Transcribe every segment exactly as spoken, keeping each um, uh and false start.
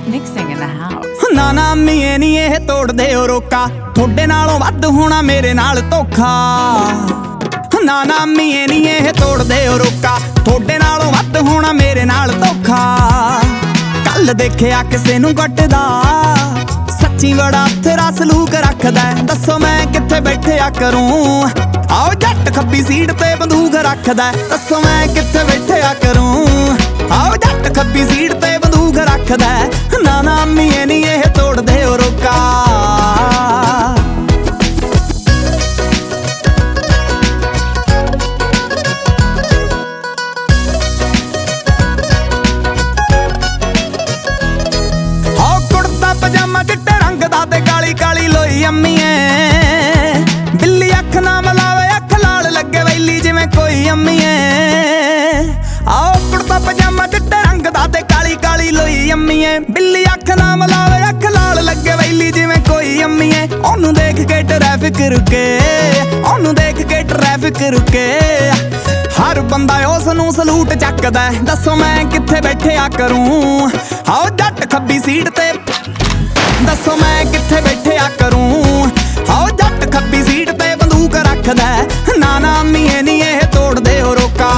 mixing in the house. ਨਾ ਨਾ ਮੀਏ ਨੀ ਇਹ ਤੋੜਦੇ ਓ ਰੋਕਾ, ਥੋੜੇ ਨਾਲੋਂ ਵੱਧ ਹੋਣਾ ਮੇਰੇ ਨਾਲ ਧੋਖਾ। ਨਾ ਨਾ ਮੀਏ ਨੀ ਇਹ ਤੋੜਦੇ ਓ ਰੋਕਾ, ਥੋੜੇ ਨਾਲੋਂ ਵੱਧ ਹੋਣਾ ਮੇਰੇ ਨਾਲ ਧੋਖਾ। ਕੱਲ ਦੇਖਿਆ ਕਿਸੇ ਨੂੰ ਕੱਟਦਾ, ਸੱਚੀ ਬੜਾ ਤੇਰਾ ਸਲੂਕ ਰੱਖਦਾ। ਦੱਸੋ ਮੈਂ ਕਿੱਥੇ ਬੈਠਿਆ ਕਰੂੰ, ਆਓ ਜੱਟ ਖੱਬੀ ਸੀਟ ਤੇ ਬੰਦੂਕ ਰੱਖਦਾ। ਦੱਸੋ ਮੈਂ ਕਿੱਥੇ ਬੈਠਿਆ ਕਰੂੰ, ਆਓ ਜੱਟ ਖੱਬੀ ਸੀਟ ਤੇ ਬੰਦੂਕ ਰੱਖਦਾ। ਨਾ ਨਾ ਮੀਏ ਨੀ ਇਹ ਤੋੜਦੇ ਓ ਰੋਕਾ। ਪਜਾਮਾ ਚਿੱਟੇ ਰੰਗ ਦਾ ਤੇ ਕਾਲੀ ਕਾਲੀ ਲੋਈ ਅੰਮੀਏ, ਬਿੱਲੀ ਅੱਖ ਨਾ ਮਲਾਵੇ ਅੱਖ ਲਾਲ ਲੱਗੇ ਵੈਲੀ ਜਿਵੇਂ ਕੋਈ ਅੰਮੀਏ। ਆਓ ਕੁੜਤਾ ਪਜਾਮਾ ਚਿੱਟੇ ਰੰਗ ਦਾ ਤੇ ਕਾਲੀ ਕਾਲੀ ਲੋਈ ਅੰਮੀਏ, ਬਿੱਲੀ ਅੱਖ ਨਾ ਮਲਾਵੇ ਅੱਖ ਲਾਲ ਲੱਗੇ ਵੈਲੀ ਜਿਵੇਂ ਕੋਈ ਅੰਮੀਏ। ਉਹਨੂੰ ਦੇਖ ਕੇ ਟ੍ਰੈਫਿਕ ਰੁਕੇ, ਉਹਨੂੰ ਦੇਖ ਕੇ ਟ੍ਰੈਫਿਕ ਰੁਕੇ, ਹਰ ਬੰਦਾ ਉਸ ਨੂੰ ਸਲੂਟ ਚੱਕਦਾ। ਦੱਸੋ ਮੈਂ ਕਿੱਥੇ ਬੈਠਿਆ ਕਰੂੰ, ਆਓ ਜੱਟ ਖੱਬੀ ਸੀਟ ਤੇ, ਦੱਸੋ ਮੈਂ ਕਿੱਥੇ ਬੈਠਿਆ ਕਰੂੰ, ਆਓ ਜੱਟ ਖੱਬੀ ਸੀਟ ਤੇ ਬੰਦੂਕ ਰੱਖਦਾ। ਨਾ ਨਾ ਮੀਏ ਨੀ ਇਹ ਤੋੜਦੇ ਓ ਰੋਕਾ।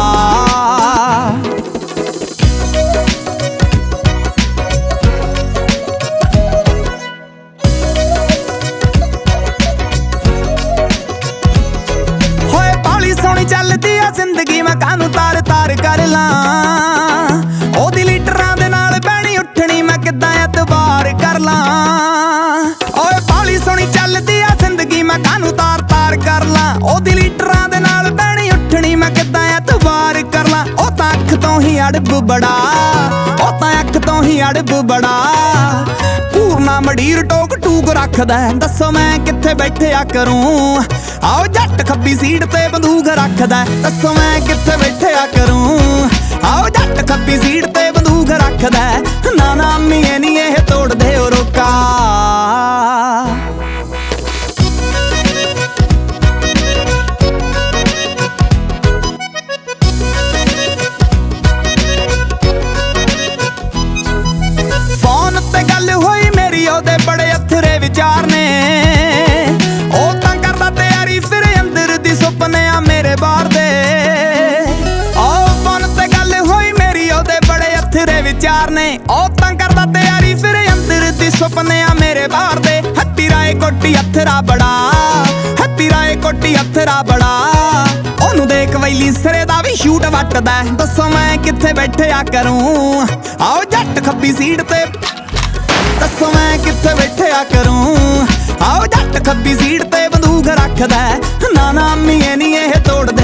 ਹੋਏ ਬਾਲੀ ਸੋਹਣੀ ਚੱਲਦੀ ਆ ਜ਼ਿੰਦਗੀ, ਮੈਂ ਕਾਹਨੂੰ ਤਾਰ ਤਾਰ ਕਰ ਲਾਂ। ਉਹਦੀ ਲੀਟਰਾਂ ਦੇ ਨਾਲ ਬਹਿਣੀ ਉੱਠਣੀ, ਮੈਂ ਕਿੱਦਾਂ ਐਤਬਾਰ ਕਰ ਲਾਂ। ਓਏ ਬਾਲੀ ਸੋਹਣੀ ਚੱਲਦੀ ਆ ਜ਼ਿੰਦਗੀ, ਮੈਂ ਕਾਹਨੂੰ ਤਾਰ ਤਾਰ ਕਰ ਲਾਂ। ਉਹਦੀ ਲੀਟਰਾਂ ਦੇ ਨਾਲ ਬਹਿਣੀ ਉੱਠਣੀ, ਮੈਂ ਕਿੱਦਾਂ ਐਤਬਾਰ ਕਰ ਲਾਂ। ਉਹ ਤਾਂ ਅੱਖ ਤੋਂ ਹੀ ਅੜਬ ਬੜਾ, ਉਹ ਤਾਂ ਅੱਖ ਤੋਂ ਹੀ ਅੜਬ ਬੜਾ, ਪੂਰਨਾ ਮਡੀਰ ਟੋਕ ਟੂਕ ਰੱਖਦਾ। ਦੱਸੋ ਮੈਂ ਕਿੱਥੇ ਬੈਠਿਆ ਕਰੂੰ, ਆਓ ਜੱਟ ਖੱਬੀ ਸੀਟ ਤੇ ਬੰਦੂਕ ਰੱਖਦਾ। ਦੱਸੋ ਮੈਂ ਕਿੱਥੇ ਬੈਠਿਆ ਕਰੂੰ, ਆਓ ਜੱਟ ਖੱਬੀ ਸੀਟ ਤੇ ਬੰਦੂਕ ਰੱਖਦਾ। ਨਾ ਨਾ ਮੀਏ ਨੀ ਇਹ ਤੋੜਦੇ ਓ ਰੋਕਾ। ਫੋਨ ਤੇ ਗੱਲ ਹੋਈ ਮੇਰੀ, ਉਹਦੇ ਬੜੇ ਅਥਰੇ ਵਿਚਾਰ ਨੇ। ਉਹ ਤਾਂ ਕਰਦਾ ਤਿਆਰੀ ਫਿਰ ਅੰਦਰ ਦੀ ਸੁਪਨੇ ਆ ਮੇਰੇ ਬਾਹਰ ਦੇ। ਉਹ ਫੋਨ ਤੇ ਗੱਲ ਹੋਈ ਮੇਰੀ, ਉਹਦੇ ਬੜੇ ਅਥਰੇ ਵਿਚਾਰ ਨੇ। ਉਹ ਤਾਂ ਕਰਦਾ ਤਿਆਰੀ ਫਿਰ ਅੰਦਰ ਦੀ ਸੁਪਨੇ ਆ ਮੇਰੇ ਬਾਹਰ ਦੇ। ਹੱਤੀ ਰਾਏ ਕੋਟੀ ਅਥਰਾ ਬੜਾ, ਹੱਤੀ ਰਾਏ ਕੋਟੀ ਅਥਰਾ ਬੜਾ, ਉਹਨੂੰ ਦੇਖ ਵੈਲੀ ਸਿਰੇ ਦਾ ਵੀ ਸ਼ੂਟ ਵੱਟਦਾ। ਦੱਸੋ ਮੈਂ ਕਿੱਥੇ ਬੈਠਿਆ ਕਰੂੰ, ਆਓ ਜੱਟ ਖੱਬੀ ਸੀਟ ਤੇ, ਦੱਸੋ ਮੈਂ ਕਿੱਥੇ ਬੈਠਿਆ ਕਰੂੰ, ਆਓ ਜੱਟ ਖੱਬੀ ਸੀਟ ਤੇ ਬੰਦੂਕ ਰੱਖਦਾ। ਨਾ ਨਾ ਮੀਏ ਨੀ ਇਹ ਤੋੜ